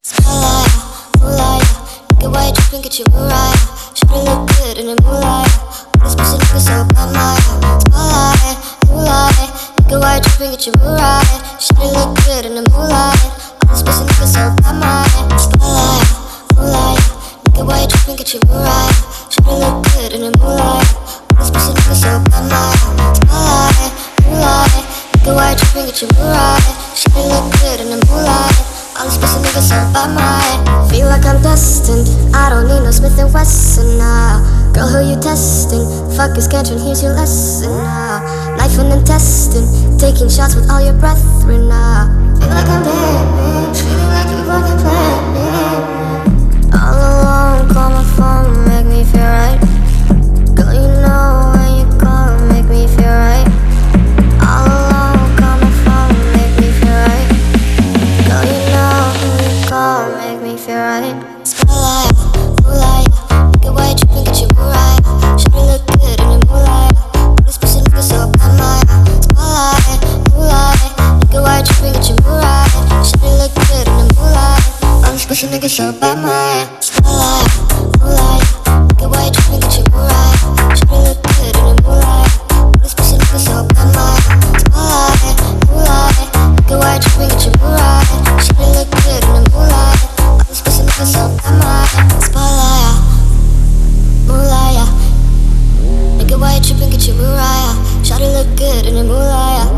Spotlight, moonlight, nigga, why you tripping? Get your Mariah. Shawty look good in the moonlight. All this pussy nigga so bad, my spotlight, moonlight, nigga, why you tripping? Get your Mariah. Shawty look good in the moonlight. All this pussy nigga so bad, my spotlight, moonlight, nigga, why you tripping? Get your Mariah. Shawty look good in the moonlight. All this pussy nigga so bad, my spotlight, moonlight, nigga, why you tripping? Get your Mariah. Shawty look good in the moonlight. All this pussy niggas so by my feel like I'm destined. I don't need no Smith & Wesson now. Girl, who you testing? Fuck is Scantron, here's your lesson now. Knife and intestine, taking shots with all your brethren now. Feel like I'm dead, feeling like you fucking planned me. All alone, call my phone, make me feel right. Girl, you know when you call, make me feel right. All alone, call my phone, make me feel right. Girl, you know when you call, make me feel right. Spotlight, moonlight, nigga, why you tripping? Get your Mariah. Shawty look good in the moonlight. All this pussy nigga so bad, my spotlight, moonlight, nigga, why you tripping? Get your Mariah. Shawty look good in the moonlight. All this pussy nigga so bad, my spotlight, moonlight, nigga, why you tripping? Get your Mariah. Shawty look good in the moonlight. All this pussy nigga so bad, my spotlight, moonlight, nigga, why you tripping? Get your Mariah. Shawty look good in the moonlight. All this pussy nigga so bad, my spotlight, moonlight, nigga, why you tripping? Get your Mariah. Shawty look good in the moonlight.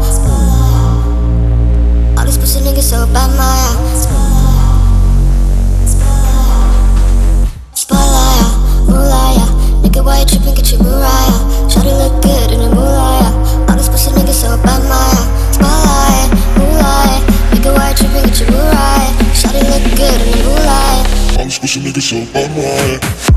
All this pussy nigga so bad, my spotlight, moonlight, nigga, why you tripping? Get your Mariah. Shawty look good in the moonlight. All this pussy nigga so bad, my spotlight, moonlight, nigga, why you tripping? Get your Mariah. Shawty look good in the moonlight. All this pussy nigga so bad, my